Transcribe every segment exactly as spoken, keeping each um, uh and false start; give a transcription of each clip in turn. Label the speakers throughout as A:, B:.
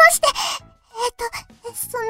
A: して、えっと、その、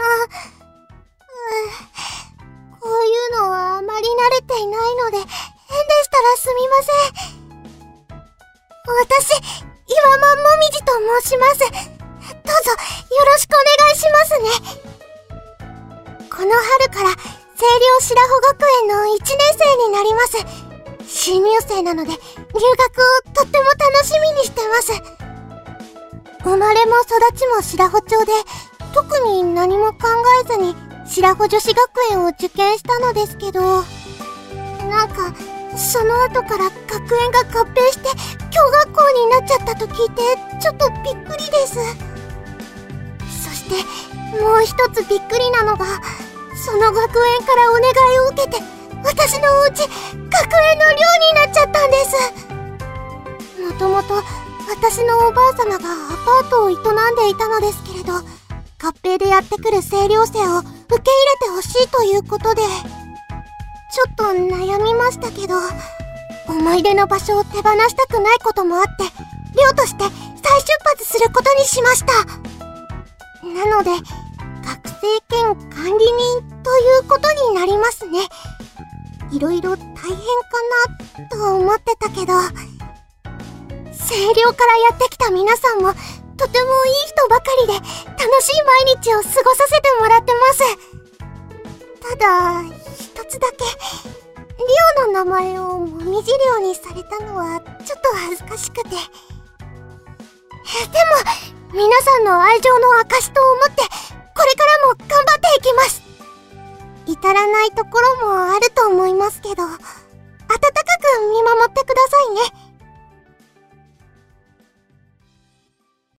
A: うー、こういうのはあまり慣れていないので、変でしたらすみません。私、岩間もみじと申します。どうぞ、よろしくお願いしますね。この春から、清涼白穂学園のいちねん生になります。新入生なので、入学をとっても楽しみにしてます。生まれも育ちも白穂町で、特に何も考えずに、白穂女子学園を受験したのですけど、なんか、その後から学園が合併して、共学校になっちゃったと聞いて、ちょっとびっくりです。そして、もう一つびっくりなのが、その学園からお願いを受けて、私のお家、学園の寮になっちゃったんです。もともと、私のおばあ様がアパートを営んでいたのですけれど、合併でやってくる清涼生を受け入れてほしいということで、ちょっと悩みましたけど、思い出の場所を手放したくないこともあって、寮として再出発することにしました。なので、学生兼管理人ということになりますね。いろいろ大変かなと思ってたけど、清涼からやってきた皆さんもとてもいい人ばかりで楽しい毎日を過ごさせてもらってます。ただ、一つだけ、寮の名前をもみじ寮にされたのはちょっと恥ずかしくて。でも、皆さんの愛情の証と思って、これからも頑張っていきます。至らないところもあると思いますけど、温かく見守ってくださいね。